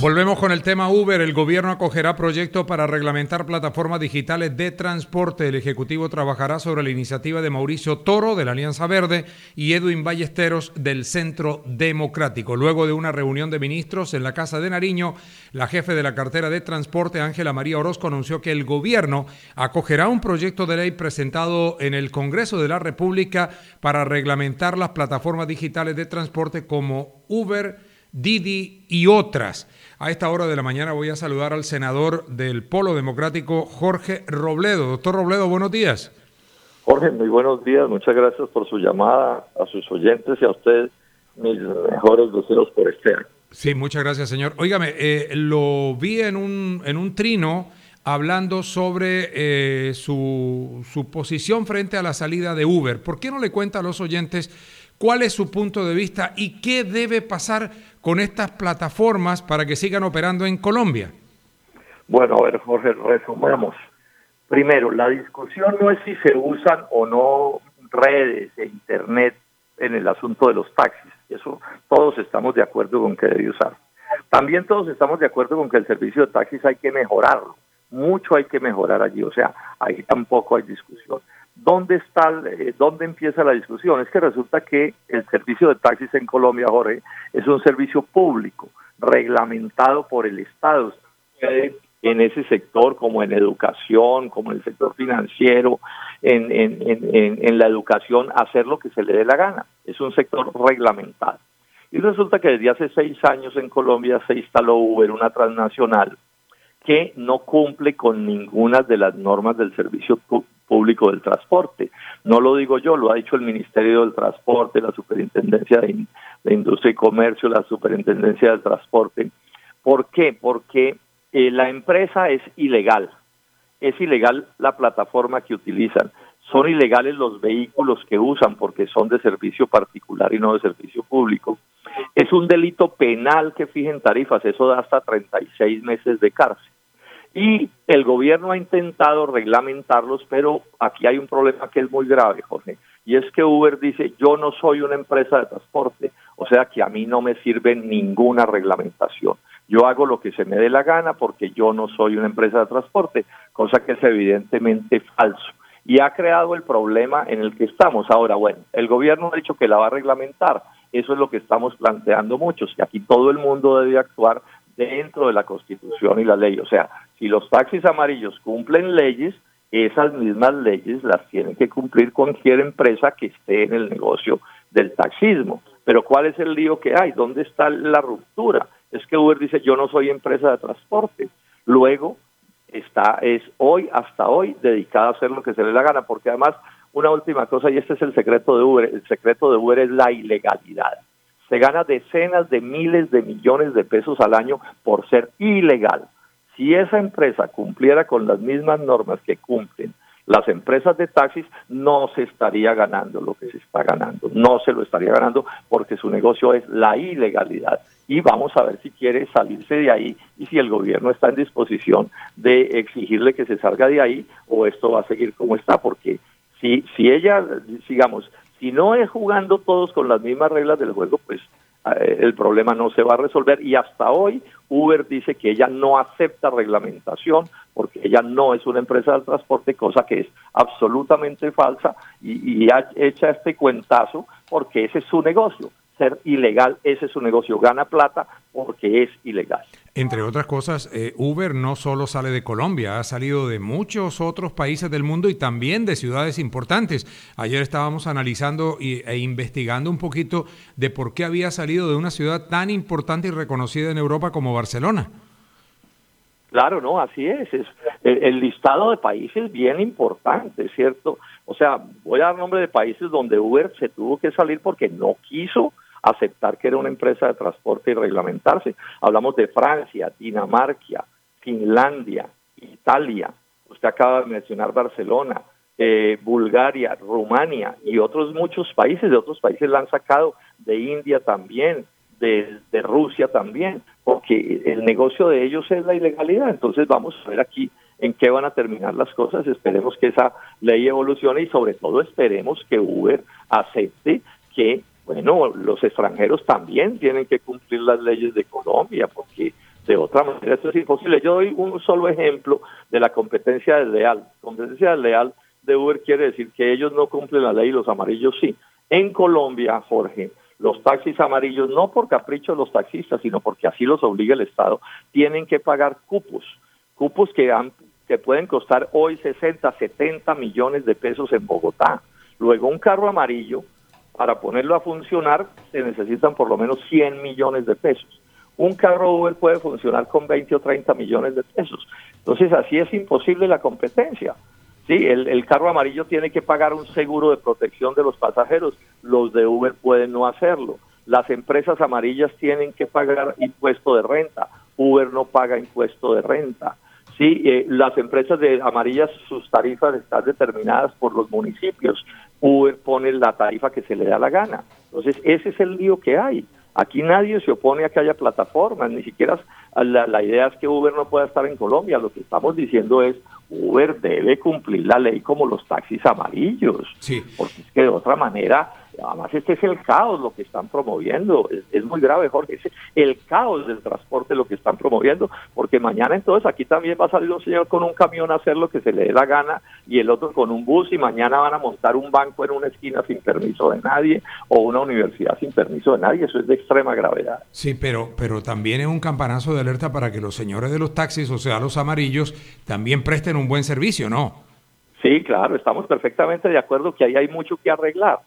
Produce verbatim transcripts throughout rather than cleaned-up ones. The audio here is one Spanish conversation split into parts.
Volvemos con el tema Uber. El gobierno acogerá proyecto para reglamentar plataformas digitales de transporte. El Ejecutivo trabajará sobre la iniciativa de Mauricio Toro, de la Alianza Verde, y Edwin Ballesteros, del Centro Democrático. Luego de una reunión de ministros en la Casa de Nariño, la jefe de la cartera de transporte, Ángela María Orozco, anunció que el gobierno acogerá un proyecto de ley presentado en el Congreso de la República para reglamentar las plataformas digitales de transporte como Uber, Didi y otras. A esta hora de la mañana voy a saludar al senador del Polo Democrático, Jorge Robledo. Doctor Robledo, buenos días. Jorge, muy buenos días. Muchas gracias por su llamada, a sus oyentes y a usted, mis mejores deseos por este año. Sí, muchas gracias, señor. Óigame, eh, lo vi en un, en un trino hablando sobre eh, su, su posición frente a la salida de Uber. ¿Por qué no le cuenta a los oyentes cuál es su punto de vista y qué debe pasar con estas plataformas para que sigan operando en Colombia? Bueno, a ver, Jorge, resumamos. Primero, la discusión no es si se usan o no redes e internet en el asunto de los taxis. Eso todos estamos de acuerdo con que debe usar. También todos estamos de acuerdo con que el servicio de taxis hay que mejorarlo. Mucho hay que mejorar allí, o sea, ahí tampoco hay discusión. ¿Dónde está, eh, dónde empieza la discusión? Es que resulta que el servicio de taxis en Colombia, Jorge, es un servicio público, reglamentado por el Estado. En ese sector, como en educación, como en el sector financiero, en, en, en, en la educación, hacer lo que se le dé la gana. Es un sector reglamentado. Y resulta que desde hace seis años en Colombia se instaló Uber, una transnacional, que no cumple con ninguna de las normas del servicio público del transporte. No lo digo yo, lo ha dicho el Ministerio del Transporte, la Superintendencia de, de Industria y Comercio, la Superintendencia del Transporte. ¿Por qué? Porque eh, la empresa es ilegal. Es ilegal la plataforma que utilizan. Son ilegales los vehículos que usan porque son de servicio particular y no de servicio público. Es un delito penal que fijen tarifas, eso da hasta treinta y seis meses de cárcel. Y el gobierno ha intentado reglamentarlos, pero aquí hay un problema que es muy grave, Jorge, y es que Uber dice, yo no soy una empresa de transporte, o sea que a mí no me sirve ninguna reglamentación. Yo hago lo que se me dé la gana porque yo no soy una empresa de transporte, cosa que es evidentemente falso. Y ha creado el problema en el que estamos. Ahora, bueno, el gobierno ha dicho que la va a reglamentar, eso es lo que estamos planteando muchos, que aquí todo el mundo debe actuar dentro de la Constitución y la ley. O sea, si los taxis amarillos cumplen leyes, esas mismas leyes las tienen que cumplir cualquier empresa que esté en el negocio del taxismo. Pero ¿cuál es el lío que hay? ¿Dónde está la ruptura? Es que Uber dice, yo no soy empresa de transporte. Luego, está es hoy, hasta hoy, dedicada a hacer lo que se le dé la gana, porque además, una última cosa, y este es el secreto de Uber, el secreto de Uber es la ilegalidad. Se gana decenas de miles de millones de pesos al año por ser ilegal. Si esa empresa cumpliera con las mismas normas que cumplen las empresas de taxis, no se estaría ganando lo que se está ganando. No se lo estaría ganando porque su negocio es la ilegalidad. Y vamos a ver si quiere salirse de ahí y si el gobierno está en disposición de exigirle que se salga de ahí o esto va a seguir como está. Porque si, si ella, digamos, si no es jugando todos con las mismas reglas del juego, pues eh, el problema no se va a resolver. Y hasta hoy Uber dice que ella no acepta reglamentación porque ella no es una empresa de transporte, cosa que es absolutamente falsa y, y ha hecho este cuentazo porque ese es su negocio. Ser ilegal, ese es su negocio, gana plata porque es ilegal. Entre otras cosas, eh, Uber no solo sale de Colombia, ha salido de muchos otros países del mundo y también de ciudades importantes. Ayer estábamos analizando y, e investigando un poquito de por qué había salido de una ciudad tan importante y reconocida en Europa como Barcelona. Claro, no, así es. es el, el listado de países bien importante, ¿cierto? O sea, voy a dar nombre de países donde Uber se tuvo que salir porque no quiso aceptar que era una empresa de transporte y reglamentarse. Hablamos de Francia, Dinamarca, Finlandia, Italia, usted acaba de mencionar Barcelona, eh, Bulgaria, Rumania y otros muchos países, de otros países la han sacado, de India también, de, de Rusia también, porque el negocio de ellos es la ilegalidad. Entonces vamos a ver aquí en qué van a terminar las cosas. Esperemos que esa ley evolucione y sobre todo esperemos que Uber acepte que bueno, los extranjeros también tienen que cumplir las leyes de Colombia, porque de otra manera esto es imposible. Yo doy un solo ejemplo de la competencia desleal. Competencia desleal de Uber quiere decir que ellos no cumplen la ley y los amarillos sí. En Colombia, Jorge, los taxis amarillos, no por capricho de los taxistas, sino porque así los obliga el Estado, tienen que pagar cupos, cupos que, han, que pueden costar hoy sesenta, setenta millones de pesos en Bogotá. Luego un carro amarillo, para ponerlo a funcionar, se necesitan por lo menos cien millones de pesos. Un carro Uber puede funcionar con veinte o treinta millones de pesos. Entonces así es imposible la competencia. Sí, el, el carro amarillo tiene que pagar un seguro de protección de los pasajeros, los de Uber pueden no hacerlo. Las empresas amarillas tienen que pagar impuesto de renta, Uber no paga impuesto de renta. Sí, eh, las empresas de amarillas, sus tarifas están determinadas por los municipios, Uber pone la tarifa que se le da la gana. Entonces ese es el lío que hay. Aquí nadie se opone a que haya plataformas, ni siquiera la, la idea es que Uber no pueda estar en Colombia. Lo que estamos diciendo es Uber debe cumplir la ley como los taxis amarillos, sí. Porque es que de otra manera, además este es el caos lo que están promoviendo, es, es muy grave, Jorge, es el caos del transporte lo que están promoviendo, porque mañana entonces aquí también va a salir un señor con un camión a hacer lo que se le dé la gana y el otro con un bus y mañana van a montar un banco en una esquina sin permiso de nadie o una universidad sin permiso de nadie, eso es de extrema gravedad. Sí, pero, pero también es un campanazo de alerta para que los señores de los taxis, o sea, los amarillos, también presten un buen servicio, ¿no? Sí, claro, estamos perfectamente de acuerdo que ahí hay mucho que arreglar.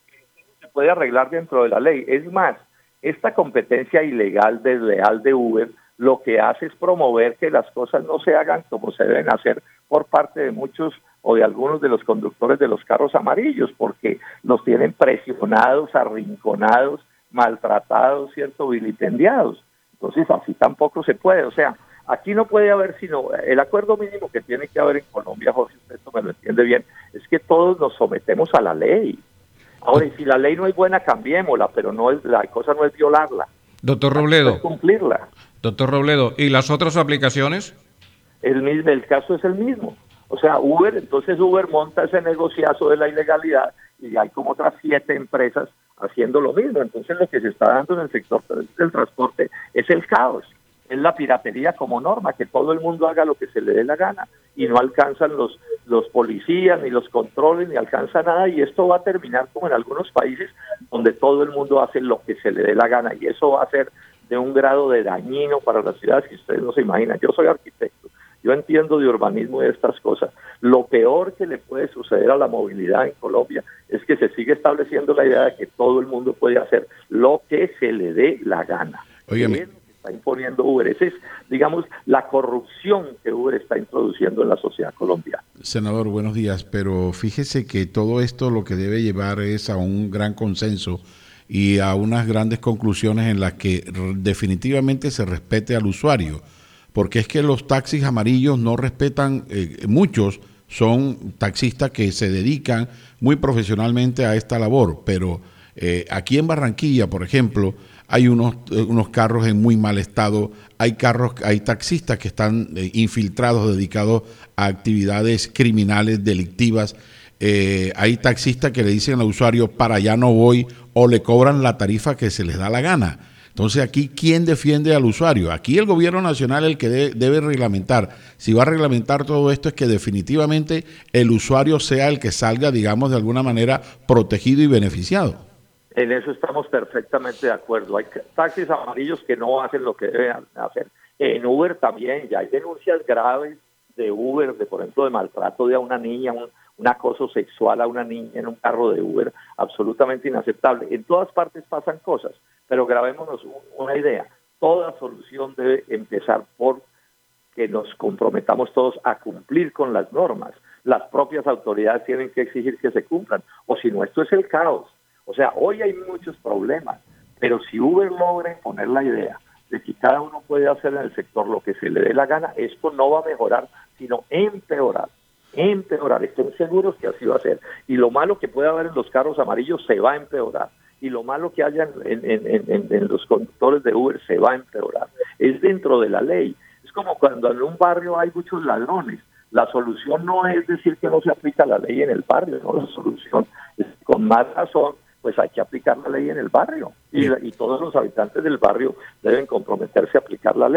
Se puede arreglar dentro de la ley. Es más, esta competencia ilegal, desleal de Uber, lo que hace es promover que las cosas no se hagan como se deben hacer por parte de muchos o de algunos de los conductores de los carros amarillos, porque los tienen presionados, arrinconados, maltratados, ¿cierto?, vilipendiados. Entonces así tampoco se puede, o sea, aquí no puede haber sino, el acuerdo mínimo que tiene que haber en Colombia, Jorge, usted esto me lo entiende bien, es que todos nos sometemos a la ley. Ahora, y si la ley no es buena, cambiémosla, pero no es, la cosa no es violarla. Doctor Robledo. Es cumplirla. Doctor Robledo, ¿y las otras aplicaciones? El mismo, el caso es el mismo. O sea, Uber, entonces Uber monta ese negociazo de la ilegalidad y hay como otras siete empresas haciendo lo mismo. Entonces lo que se está dando en el sector del transporte es el caos. Es la piratería como norma, que todo el mundo haga lo que se le dé la gana y no alcanzan los los policías, ni los controles, ni alcanza nada, y esto va a terminar como en algunos países donde todo el mundo hace lo que se le dé la gana, y eso va a ser de un grado de dañino para las ciudades que ustedes no se imaginan. Yo soy arquitecto, yo entiendo de urbanismo y de estas cosas. Lo peor que le puede suceder a la movilidad en Colombia es que se sigue estableciendo la idea de que todo el mundo puede hacer lo que se le dé la gana. Óigame. Está imponiendo Uber. Esa es, digamos, la corrupción que Uber está introduciendo en la sociedad colombiana. Senador, buenos días, pero fíjese que todo esto lo que debe llevar es a un gran consenso y a unas grandes conclusiones en las que definitivamente se respete al usuario, porque es que los taxis amarillos no respetan, eh, muchos son taxistas que se dedican muy profesionalmente a esta labor, pero eh, aquí en Barranquilla, por ejemplo, hay unos, unos carros en muy mal estado, hay carros, hay taxistas que están eh, infiltrados, dedicados a actividades criminales, delictivas, eh, hay taxistas que le dicen al usuario, para allá no voy, o le cobran la tarifa que se les da la gana. Entonces aquí, ¿quién defiende al usuario? Aquí el gobierno nacional el que de, debe reglamentar. Si va a reglamentar todo esto es que definitivamente el usuario sea el que salga, digamos, de alguna manera protegido y beneficiado. En eso estamos perfectamente de acuerdo. Hay taxis amarillos que no hacen lo que deben hacer. En Uber también ya hay denuncias graves de Uber, de por ejemplo de maltrato de a una niña, un, un acoso sexual a una niña en un carro de Uber, absolutamente inaceptable. En todas partes pasan cosas, pero grabémonos una idea. Toda solución debe empezar por que nos comprometamos todos a cumplir con las normas. Las propias autoridades tienen que exigir que se cumplan, o si no, esto es el caos. O sea, hoy hay muchos problemas, pero si Uber logra imponer la idea de que cada uno puede hacer en el sector lo que se le dé la gana, esto no va a mejorar, sino empeorar, empeorar. Estén seguros que así va a ser. Y lo malo que puede haber en los carros amarillos se va a empeorar. Y lo malo que haya en, en, en, en los conductores de Uber se va a empeorar. Es dentro de la ley. Es como cuando en un barrio hay muchos ladrones. La solución no es decir que no se aplica la ley en el barrio, no, la solución es con más razón, pues hay que aplicar la ley en el barrio y, y todos los habitantes del barrio deben comprometerse a aplicar la ley. O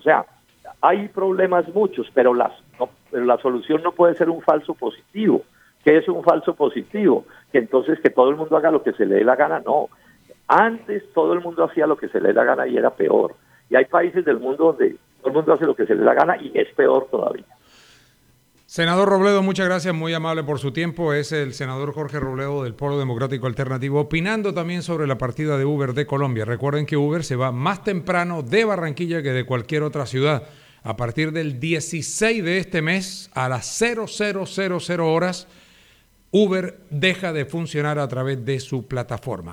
O sea, hay problemas muchos, pero, las, no, pero la solución no puede ser un falso positivo. ¿Qué es un falso positivo? Que entonces que todo el mundo haga lo que se le dé la gana. No, antes todo el mundo hacía lo que se le dé la gana y era peor. Y hay países del mundo donde todo el mundo hace lo que se le dé la gana y es peor todavía. Senador Robledo, muchas gracias, muy amable por su tiempo. Es el senador Jorge Robledo del Polo Democrático Alternativo, opinando también sobre la partida de Uber de Colombia. Recuerden que Uber se va más temprano de Barranquilla que de cualquier otra ciudad. A partir del dieciséis de este mes, a las cero cero cero cero horas, Uber deja de funcionar a través de su plataforma.